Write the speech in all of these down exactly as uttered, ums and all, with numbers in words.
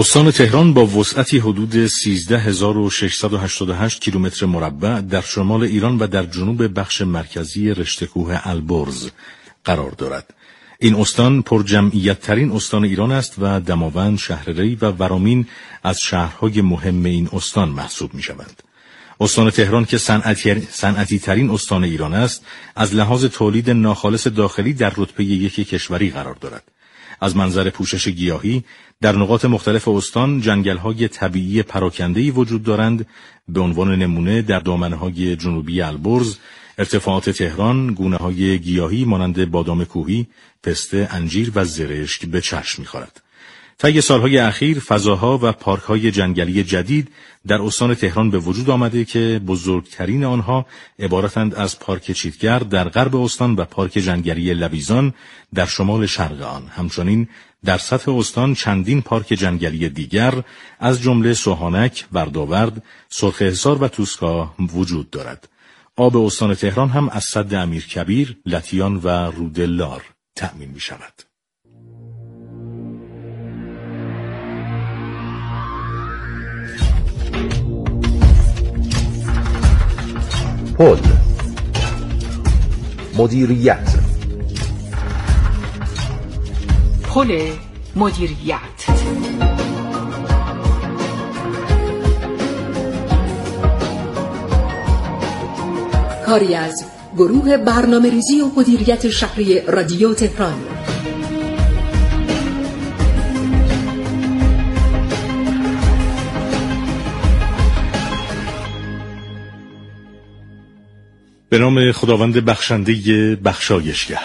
استان تهران با وسعتی حدود سیزده هزار و ششصد و هشتاد و هشت کیلومتر مربع در شمال ایران و در جنوب بخش مرکزی رشته کوه البرز قرار دارد. این استان پرجمعیت ترین استان ایران است و دماوند، شهرری و ورامین از شهرهای مهم این استان محسوب می شوند. استان تهران که صنعتی صنعتی ترین استان ایران است، از لحاظ تولید ناخالص داخلی در رتبه یک کشوری قرار دارد. از منظر پوشش گیاهی در نقاط مختلف استان جنگل‌های طبیعی پراکنده‌ای وجود دارند. به عنوان نمونه در دامنه‌های جنوبی البرز، ارتفاعات تهران گونه‌های گیاهی مانند بادام کوهی، پسته، انجیر و زرشک به چشم می‌خورد. طی سالهای اخیر فضاها و پارک‌های جنگلی جدید در استان تهران به وجود آمده که بزرگترین آنها عبارتند از پارک چیتگر در غرب استان و پارک جنگلی لویزان در شمال شرق آن. همچنین در سطح استان چندین پارک جنگلی دیگر از جمله سوهانک، ورداورد، سرخه‌حصار و توسکا وجود دارد. آب استان تهران هم از سد امیرکبیر، لطیان و رودلار تأمین می شود. پل مدیریت پل مدیریت کاری از گروه برنامه‌ریزی و مدیریت شهری رادیو تهران. به نام خداوند بخشنده بخشایشگر.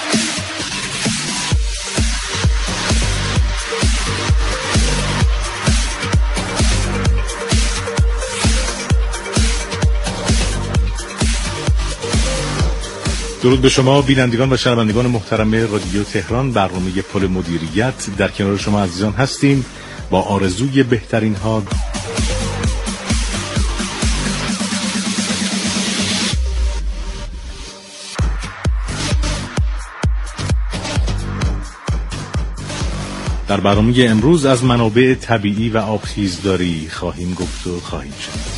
درود به شما بینندگان و شنوندگان محترم رادیو تهران. برنامه پل مدیریت در کنار شما عزیزان هستیم با آرزوی بهترین ها. در برنامه امروز از منابع طبیعی و آبخیزداری خواهیم گفت و خواهیم شنید.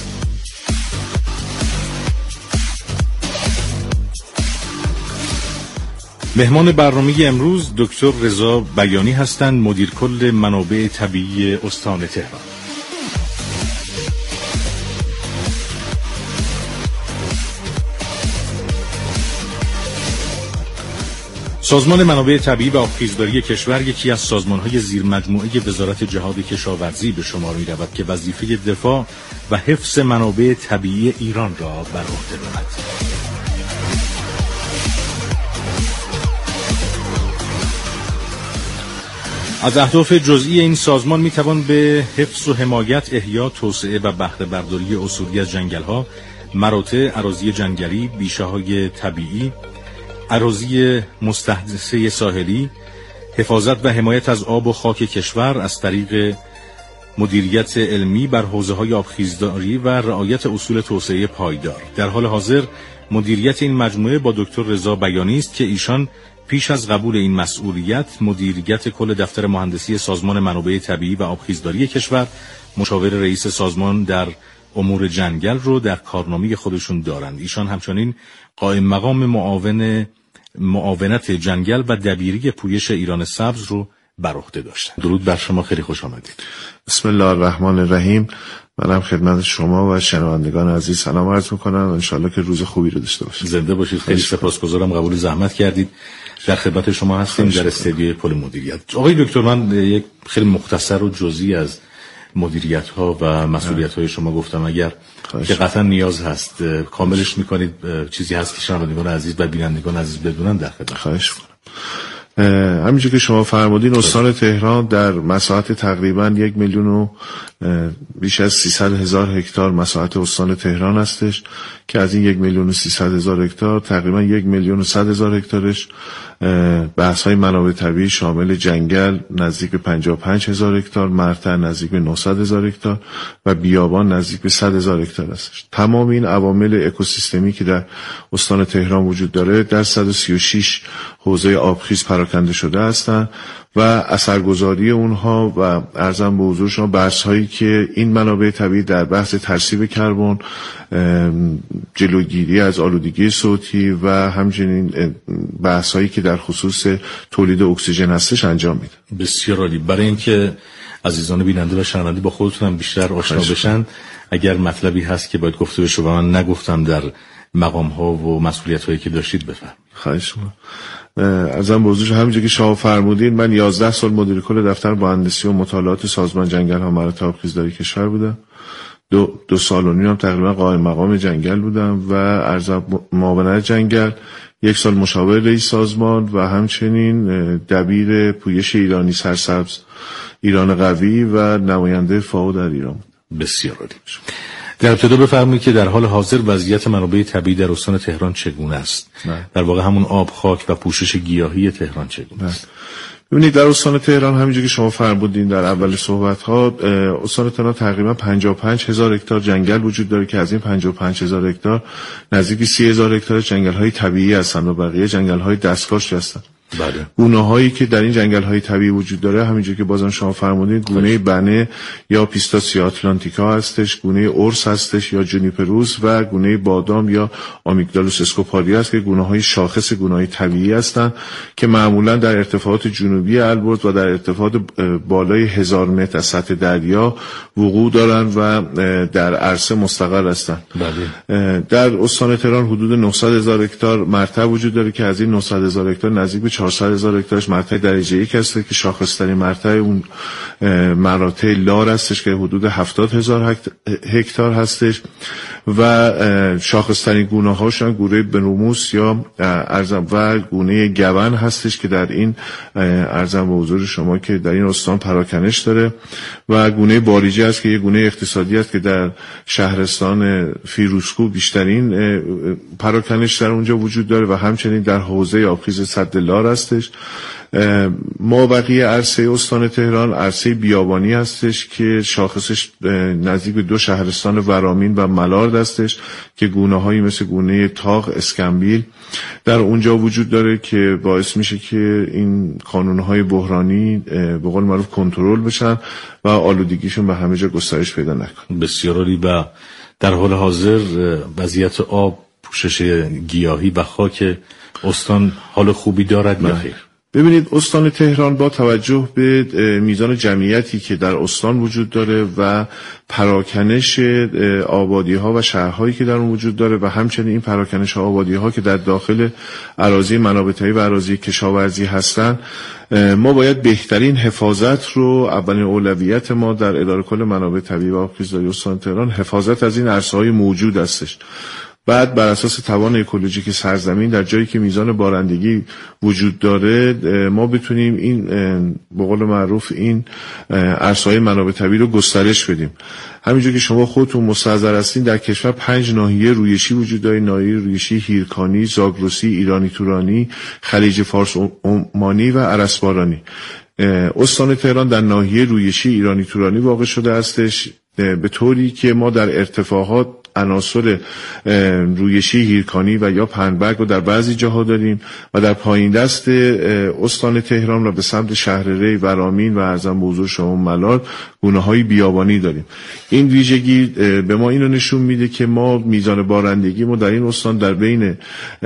مهمان برنامه امروز دکتر رضا بیانی هستند، مدیر کل منابع طبیعی استان تهران. سازمان منابع طبیعی و آبخیزداری کشور یکی از سازمان‌های زیرمجموعه وزارت جهاد کشاورزی به شمار می‌رود که وظیفه دفاع و حفظ منابع طبیعی ایران را بر عهده دارد. از اهداف جزئی این سازمان می‌توان به حفظ و حمایت، احیا، توسعه و بهره برداری اصولی از جنگل‌ها، مراتع، اراضی جنگلی، بیشه‌های طبیعی، اراضی مستحدثه ساحلی، حفاظت و حمایت از آب و خاک کشور از طریق مدیریت علمی بر حوزه‌های آبخیزداری و رعایت اصول توسعه پایدار. در حال حاضر مدیریت این مجموعه با دکتر رضا بیانی است که ایشان پیش از قبول این مسئولیت مدیریت کل دفتر مهندسی سازمان منابع طبیعی و آبخیزداری کشور، مشاور رئیس سازمان در امور جنگل رو در کارنامه خودشون دارند. ایشان همچنین قائم مقام معاون معاونت جنگل و دبیری پویش ایران سبز رو بر عهده داشتند. درود بر شما، خیلی خوش آمدید. بسم الله الرحمن الرحیم. منم خدمت شما و شنوندگان عزیز سلام عرض می‌کنم. ان شاءالله که روز خوبی رو داشته باشید. زنده باشید. خیلی سپاسگزارم قبول زحمت کردید. در خدمت شما هستیم در استودیوی پل مدیریت. آقای دکتر، من یک خیلی مختصر و جزئی از مدیریت ها و مسئولیت های شما گفتم، اگر که قطعا نیاز هست کاملش میکنید، چیزی هست که شنوندگان عزیز و بینندگان عزیز بدونن در خدمت. خواهش میکنم. همینجور که شما فرمودین استان تهران در مساحت تقریبا یک میلیون و بیش از سیصد هزار هکتار مساحت استان تهران هستش که از این یک میلیون و سیصد هزار هکتار تقریبا یک میلیون و صد هزار هکتارش بحث های منابع طبیعی شامل جنگل نزدیک به پنجاه و پنج هزار هکتار، مرتع نزدیک به نهصد هزار هکتار و بیابان نزدیک به صد هزار هکتار هستش. تمام این عوامل اکوسیستمی که در استان تهران وجود داره در صد و سی و شش حوزه آبخیز پراکنده پراکنده شده هستند و اثرگذاری اونها و عرضم به حضور شما بحث هایی که این منابع طبیعی در بحث ترسیب کربن، جلوگیری از آلودگی صوتی و همچنین بحث هایی که در خصوص تولید اکسیژن هستش انجام میده. بسیار عالی. برای اینکه عزیزان بیننده و شنونده با خودتون هم بیشتر آشنا بشن، اگر مطلبی هست که باید گفته بشه و من نگفتم در مقام ها و مسئولیت هایی که داشتید بفرمایید. خواهش می‌کنم. ازم بازوش همینجوری که شما فرمودین، من یازده سال مدیر کل دفتر مهندسی و مطالعات سازمان جنگل ها مراتع آبخیزداری کشور بودم. دو, دو سال و نیم تقریبا قائم مقام جنگل بودم و ارزم معاونت جنگل، یک سال مشاور رئیس سازمان و همچنین دبیر پویش ایرانی سرسبز ایران قوی و نماینده فاو در ایران. بسیار عالی. در ابتدا بفرمایید که در حال حاضر وضعیت منابع طبیعی در استان تهران چگونه است؟ نه. در واقع همون آب، خاک و پوشش گیاهی تهران چگونه نه. است؟ ببینید در استان تهران همینجوری که شما فرمودین در اول صحبت ها، استان تهران تقریبا پنجاه و پنج هزار هکتار جنگل وجود داره که از این پنجاه و پنج هزار هکتار نزدیک سی هزار هکتار جنگل های طبیعی هستند و بقیه جنگل های دستکاشی هستند. بله. گونه هایی که در این جنگل های طبیعی وجود داره همینجوری که بازم شما فرمودین، گونه بنه یا پیستاسیا آتلانتیکا هستش، گونه ارس هستش یا جونیپروس و گونه بادام یا آمیگدالوس اسکوپاری است که گونه های شاخص گونه های طبیعی هستند که معمولا در ارتفاعات جنوبی البرز و در ارتفاعات بالای هزار متر از سطح دریا وقوع دارند و در عرصه مستقر هستند. بله. در استان تهران حدود نهصد هزار هکتار مرتع وجود داره که از این نهصد هزار هکتار نزدیک به چهارصد هزار هکتارش مرتع درجه یک هست که شاخص‌ترین مرتع اون مراتع لار هستش که حدود هفتاد هزار هکتار هستش و شاخص‌ترین گونه هاشون گونه بنوموس یا ارزم و گونه گون هستش که در این ارزم به حضور شما که در این استان پراکنش داره و گونه باریجی است که یه گونه اقتصادی است که در شهرستان فیروزکوه بیشترین پراکنش در اونجا وجود داره و همچنین در حوزه آبخیز سد لار هستش. ما بقیه عرصه استان تهران عرصه بیابانی هستش که شاخصش نزدیک به دو شهرستان ورامین و ملارد هستش که گونه هایی مثل گونه تاق، اسکمبیل در اونجا وجود داره که باعث میشه که این کانونهای بحرانی به قول معروف کنترل بشن و آلودگیشون به همه جا گسترش پیدا نکنه. بسیار عالی. و در حال حاضر وضعیت آب، پوشش گیاهی و خاک استان حال خوبی دارد یا خیر؟ ببینید استان تهران با توجه به میزان جمعیتی که در استان وجود داره و پراکنش آبادی ها و شهرهایی که در اون وجود داره و همچنین این پراکنش آبادی ها که در داخل اراضی منابع طبیعی و اراضی کشاورزی هستن، ما باید بهترین حفاظت رو، اولین اولویت ما در اداره کل منابع طبیعی و آبخیزداری استان تهران حفاظت از این عرصه‌های موجود هستش. بعد بر اساس توان اکولوژیک سرزمین در جایی که میزان بارندگی وجود داره ما بتونیم این به قول معروف این عرصه‌های منابع طبیعی رو گسترش بدیم. همینجور که شما خودتون مستحضر هستین در کشور پنج ناحیه رویشی وجود داره: ناحیه رویشی هیرکانی، زاگرسی، ایرانی تورانی، خلیج فارس عمانی و ارسبارانی. استان تهران در ناحیه رویشی ایرانی تورانی واقع شده استش، به طوری که ما در ارتفاعات عناصر رویشی هیرکانی و یا پنبرگ رو در بعضی جاها داریم و در پایین دست استان تهران و به سمت شهر ری، ورامین و ارزم به حضور شما ملال گونه‌های بیابانی داریم. این ویژگی به ما اینو نشون میده که ما میزان بارندگی ما در این استان در بین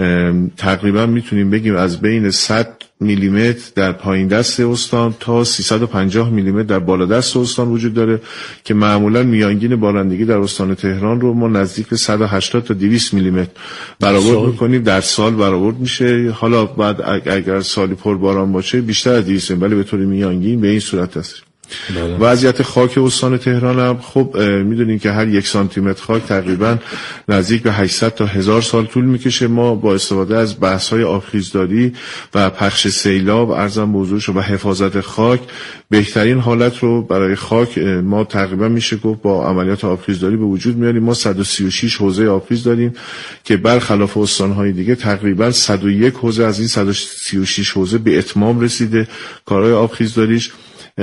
تقریبا میتونیم بگیم از بین صد میلیمتر در پایین دست استان تا سیصد و پنجاه میلیمتر در بالا دست استان وجود داره که معمولا میانگین بارندگی در استان تهران رو ما نزدیک به صد و هشتاد تا دویست میلیمتر برآورد میکنیم در سال برآورد میشه. حالا بعد اگر سالی پر باران باشه بیشتر از دویست، ولی به طور میانگین به این صورت هست. بله. وضعیت خاک استان تهران هم خب میدونین که هر یک سانتی متر خاک تقریبا نزدیک به هشتصد تا هزار سال طول میکشه. ما با استفاده از بحث‌های آبخیزداری و پخش سیلاب، ارزم به حضورش و حفاظت خاک، بهترین حالت رو برای خاک ما تقریبا میشه گفت با عملیات آبخیزداری به وجود میاریم. ما صد و سی و شش حوزه آبخیز داریم که برخلاف استان‌های دیگه تقریبا صد و یک حوزه از این صد و سی و شش حوزه به اتمام رسیده کارهای آبخیزداریش.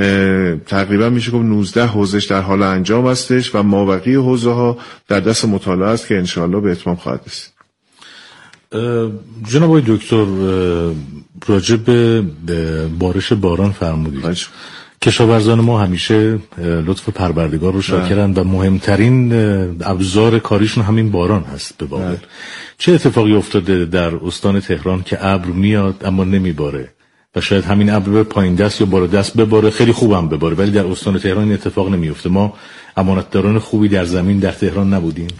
تقریبا میشه گفت نوزده حوزهش در حال انجام هستش و مابقی حوزه ها در دست مطالعه است که انشاءالله به اتمام خواهد رسید. جناب آقای دکتر راجع به بارش باران فرمودید. کشاورزان ما همیشه لطف پروردگار رو شاکرن و مهمترین ابزار کاریشون همین باران هست به واقع. چه اتفاقی افتاده در استان تهران که ابر میاد اما نمیباره و شاید همین ابر به پایین دست یا بالا دست بباره، خیلی خوبم بباره، ولی در استان تهران این اتفاق نمیفته؟ ما امانتداران خوبی در زمین در تهران نبودیم؟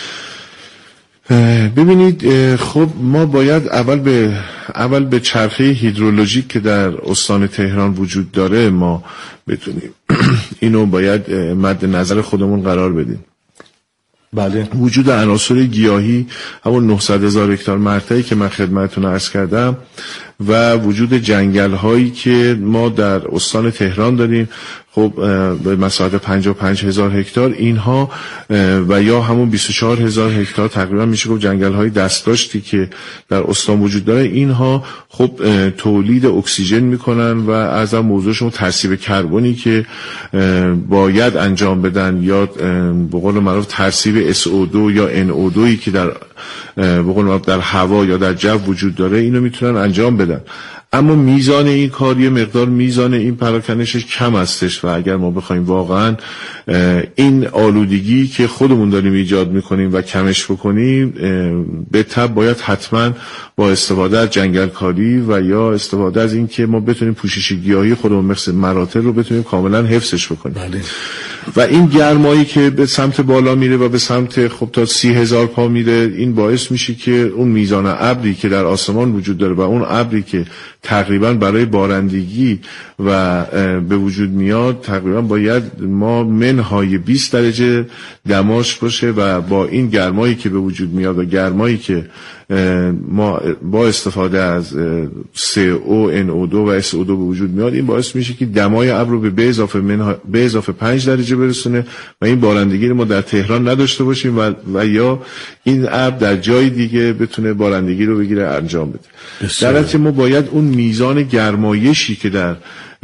ببینید، خب ما باید اول به اول به چرخه هیدرولوژیک که در استان تهران وجود داره ما بتونیم اینو باید مد نظر خودمون قرار بدیم. بله. وجود عناصر گیاهی، همون نهصد هزار هکتار مرتعی که من خدمتتون عرض کردم، و وجود جنگل هایی که ما در استان تهران داریم، خب به مساحت پنجاه و پنج هزار هکتار، اینها و یا همون بیست و چهار هزار هکتار تقریبا میشه گفت جنگل های دستداشتی که در استان وجود داره، اینها خب تولید اکسیژن میکنن و از هم موضوعشون ترسیب کربنی که باید انجام بدن یا به قول معروف ترسیب اس او دو یا ان او دو ای که در به قول معروف در هوا یا در جو وجود داره، اینو میتونن انجام بدن. اما میزان این کار یه مقدار میزان این پراکنشش کم هستش و اگر ما بخوایم واقعا این آلودگی که خودمون داریم ایجاد میکنیم و کمش بکنیم، به تبع باید حتما با استفاده از جنگل کاری و یا استفاده از این که ما بتونیم پوشش گیاهی خودمون مثل مراتع رو بتونیم کاملا حفظش بکنیم. بله. و این گرمایی که به سمت بالا میره و به سمت خب تا سی هزار پا میره، این باعث میشه که اون میزان ابری که در آسمان وجود داره و اون ابری که تقریبا برای بارندگی و به وجود میاد تقریبا باید ما منهای بیست درجه دماش باشه و با این گرمایی که به وجود میاد و گرمایی که ما با استفاده از سی او ان او دو و اس او دو به وجود میاد، این باعث میشه که دمای ابر رو به به اضافه منها به اضافه پنج درجه برسونه و این بارندگی رو ما در تهران نداشته باشیم و, و یا این ابر در جای دیگه بتونه بارندگی رو بگیره انجام بده. در نتیجه ما باید اون میزان گرمایشی که در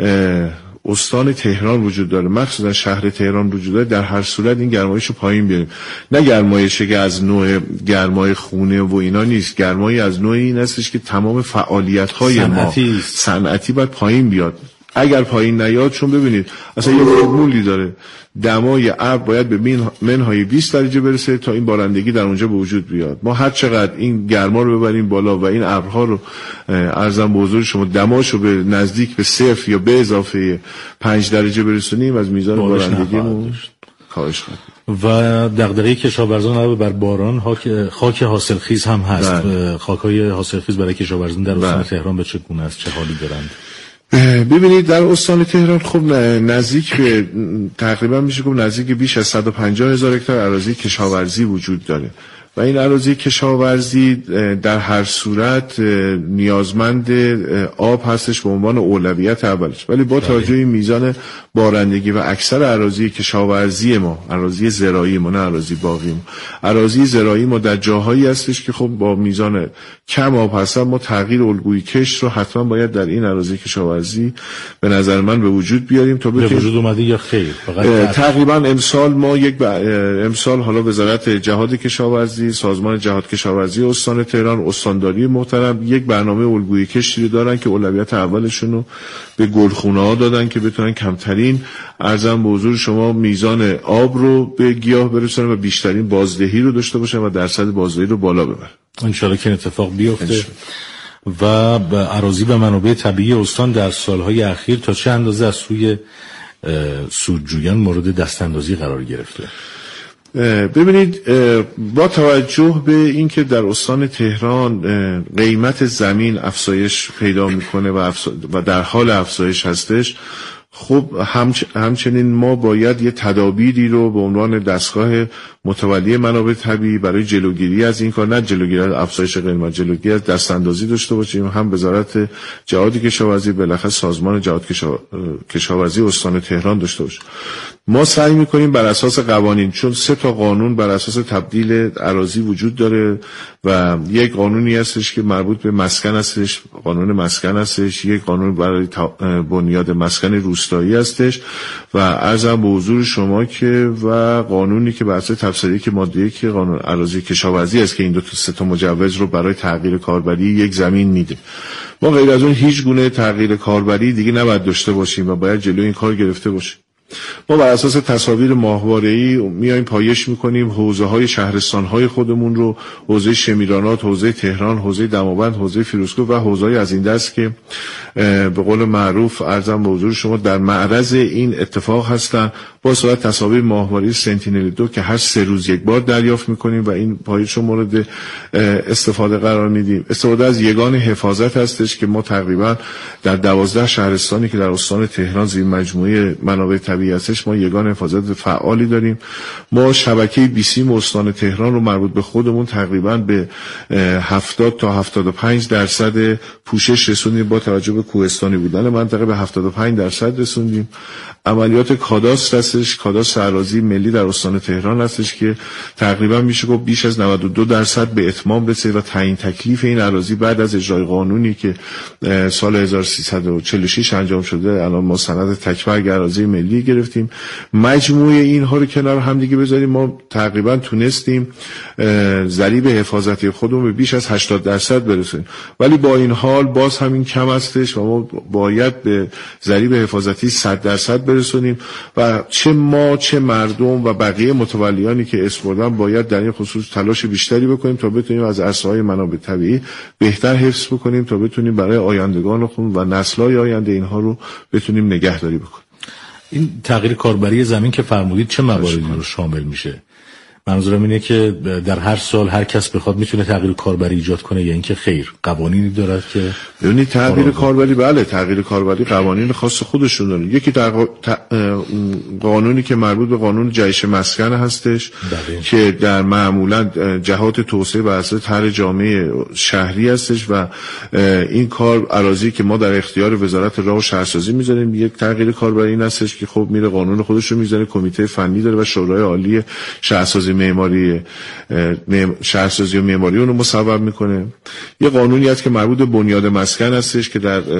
استان تهران وجود داره، مخصوصا شهر تهران وجود داره، در هر صورت این گرمایش رو پایین بیاریم. نه گرمایشی که از نوع گرمای خونه و اینا نیست، گرمایی از نوع این هستش که تمام فعالیت‌های ما صنعتی باید پایین بیاد. اگر پایین نیاد، چون ببینید اصلا یه فرمولی داره، دمای ابر باید به منهای بیست درجه برسه تا این بارندگی در اونجا به وجود بیاد. ما هر چقدر این گرما رو ببریم بالا و این ابرها رو ارزم به حضور شما دماش رو به نزدیک به صفر یا به اضافه پنج درجه برسونیم، از میزان بارندگیمون کاهش خواهد. و دغدغه کشاورزان علاوه بر باران خاک حاصلخیز هم هست. خاک‌های حاصلخیز برای کشاورزان در استان تهران به چه گونه است، چه حالی دارند؟ ببینید در استان تهران خب نزدیک به تقریبا میشه گفت نزدیک بیش از صد و پنجاه هزار هکتار اراضی کشاورزی وجود داره و این اراضی کشاورزی در هر صورت نیازمند آب هستش به عنوان اولویت اولش، ولی با توجه به میزان بارندگی و اکثر اراضی کشاورزی ما، اراضی زراعی ما، نه اراضی باغی ما، اراضی زراعی ما در جاهایی هستش که خب با میزان کم آب هستن، ما تغییر الگوی کشت رو حتما باید در این اراضی کشاورزی به نظر من به وجود بیاریم تا به وجود اومده یا خیر. فقط تقریبا امسال ما یک ب... امسال حالا وزارت جهاد کشاورزی، سازمان جهاد کشاورزی استان تهران، استانداری محترم یک برنامه الگوی کشتی رو دارن که اولویت اولشون رو به گلخونه ها دادن که بتونن کمترین ارزم به حضور شما میزان آب رو به گیاه برسونن و بیشترین بازدهی رو داشته باشن و درصد بازدهی رو بالا ببرن. ان شاء الله که اتفاق بیفته. و اراضی و منابع طبیعی استان در سالهای اخیر تا چه اندازه از سوی سودجویان مورد دستاندازی قرار گرفته؟ ببینید، با توجه به اینکه در استان تهران قیمت زمین افزایش پیدا میکنه و, افزا... و در حال افزایش هستش، خب همچ... همچنین ما باید یه تدابیری رو به عنوان دستگاه متولی منابع طبیعی برای جلوگیری از این کار، نه جلوگیری از افزایش قیمت، جلوگیری از دستاندازی داشته باشیم. هم وزارت جهاد کشاورزی، بالاخره سازمان جهاد کشا... کشاورزی استان تهران داشته باشه. ما سعی میکنیم بر اساس قوانین، چون سه تا قانون بر اساس تبدیل اراضی وجود داره و یک قانونی هستش که مربوط به مسکن هستش، قانون مسکن هستش، یک قانون برای بنیاد مسکن روستایی هستش و عرضم به حضور شما که و قانونی که بر اساس تفسیری که ماده یک قانون اراضی کشاورزی است که این دو تا سه تا مجوز رو برای تغییر کاربری یک زمین میده. ما غیر از اون هیچ گونه تغییر کاربری دیگه نباید داشته باشیم و باید جلوی این کار گرفته باشیم. ما بر اساس تصاویر ماهواره‌ای میایم پایش میکنیم حوزه‌های شهرستان‌های خودمون رو، حوزه شمیرانات، حوزه تهران، حوزه دماوند، حوزه فیروزکوه و حوزه‌های از این دست که به قول معروف عرضم به حضور شما در معرض این اتفاق هستن. با صورت تصاویر ماهواره‌ای سنتینل دو که هر سه روز یک بار دریافت میکنیم و این پایش رو مورد استفاده قرار میدیم. استفاده از یگان حفاظت هستش که ما تقریبا در دوازده شهرستانی که در استان تهران زیر مجموعه منابع طبیعی هستش ما یگان حفاظت فعالی داریم. ما شبکه بیسیم استان تهران رو مربوط به خودمون تقریبا به هفتاد تا هفتاد و پنج درصد پوشش رسوندیم. با توجه به کوهستانی بودن منطقه به هفتاد و پنج درصد رسوندیم. عملیات کاداستر هستش، کاداستر اراضی ملی در استان تهران هستش که تقریبا میشه گفت بیش از نود و دو درصد به اتمام رسید و تعیین تکلیف این اراضی بعد از اجرای قانونی که سال هزار و سیصد و چهل و شش انجام شده الان ما سند تکبرگ اراضی ملی گرفتیم. مجموعه اینها رو کنار هم دیگه بذاریم ما تقریبا تونستیم ضریب حفاظتی خودمون به بیش از هشتاد درصد برسونیم، ولی با این حال باز همین کم هستش و ما باید به ضریب حفاظتی صد درصد برسونیم و چه ما چه مردم و بقیه متولیانی که اسپردن باید در این خصوص تلاش بیشتری بکنیم تا بتونیم از عرصه‌های منابع طبیعی بهتر حفظ بکنیم تا بتونیم برای آیندگان خون و نسل‌های آینده اینها رو بتونیم نگهداری بکنیم. این تغییر کاربری زمین که فرمودید چه مواردی رو شامل میشه؟ منظورم اینه که در هر سال هر کس بخواد میتونه تغییر کاربری ایجاد کنه یا اینکه خیر قوانینی دارد که یعنی تغییر کاربری؟ بله تغییر کاربری قوانین خاص خودشون داره. یکی در قانونی که مربوط به قانون جهش مسکن هستش بله. که در معمولا جهات توسعه بر اساس طرح جامعه شهری هستش و این کار اراضی که ما در اختیار وزارت راه و شهرسازی میذاریم یک تغییر کاربری این هستش که خب میره قانون خودش رو میذاره، کمیته فنی داره و شورای عالی شهرسازی معماری شهرسازی و معماری اون رو مصوب میکنه. یه قانونی هست که مربوط به بنیاد مسکن هستش که در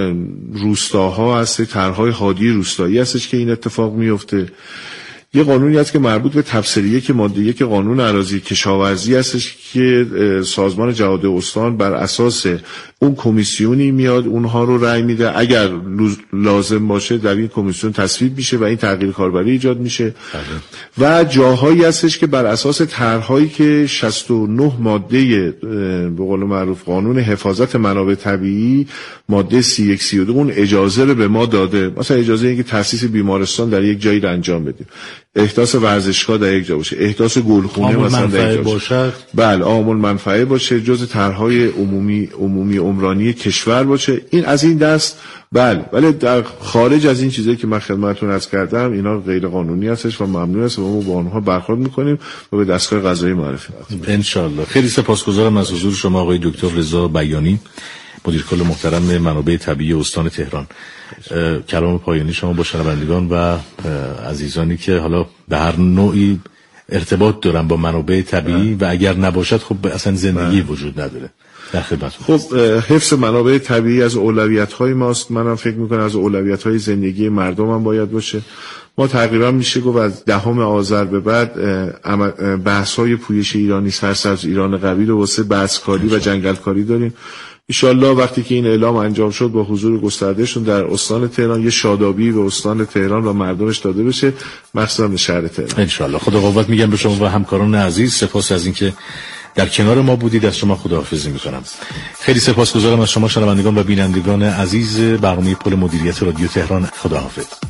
روستاها هست، طرح‌های هادی روستایی هستش که این اتفاق میفته. یه قانونی هست که مربوط به تفسیریه که ماده یک قانون اراضی کشاورزی هستش که سازمان جهاد استان بر اساس اون کمیسیونی میاد اونها رو رأی میده، اگر لازم باشه در این کمیسیون تصویب میشه و این تغییر کاربری ایجاد میشه و جاهایی هستش که بر اساس طرح‌هایی که شصت و نه ماده به قول معروف قانون حفاظت منابع طبیعی ماده سی و یک سی و دو اون اجازه رو به ما داده، مثلا اجازه اینکه تأسیس بیمارستان در یک جایی رو انجام بدیم، احداث ورزشگاه در یک جا باشه، احداث گلخونه مثلا در یک جا باشه، بله عامل منفعه باشه، جز طرح‌های عمومی عمومی عمرانی کشور باشه، این از این دست بله. ولی در خارج از این چیزایی که من خدمتتون عرض کردم اینا غیر قانونی هستش و ممنوع است و ما با اونها برخورد میکنیم و به دستگاه قضایی معرفی میکنیم ان شاء الله. خیلی سپاسگزارم از حضور شما آقای دکتر رضا بیانی، مدیر کل محترم منابع طبیعی استان تهران. کلام پایانی شما با شنوندگان و عزیزانی که حالا به هر نوعی ارتباط دارن با منابع طبیعی و اگر نباشد خب اصلا زندگی وجود نداره. خب حفظ منابع طبیعی از اولویت‌های ماست. منم فکر می‌کنم از اولویت‌های زندگی مردم هم باید باشه. ما تقریبا میشه گفت از دهم آذر به بعد بحث‌های پویش ایرانی سرسبز ایران قوی رو واسه بذرکاری و جنگلکاری داریم. انشالله وقتی که این اعلام انجام شد با حضور گستردهشون در استان تهران یه شادابی به استان تهران و مردمش داده بشه، مخصوصا به شهر تهران. انشالله. خدا قوت میگم به شما و همکاران عزیز. سپاس از اینکه در کنار ما بودید. از شما خداحافظی میکنم. خیلی سپاسگزارم از شما شنوندگان و بینندگان عزیز برنامه پل مدیریت رادیو تهران. خداحافظ.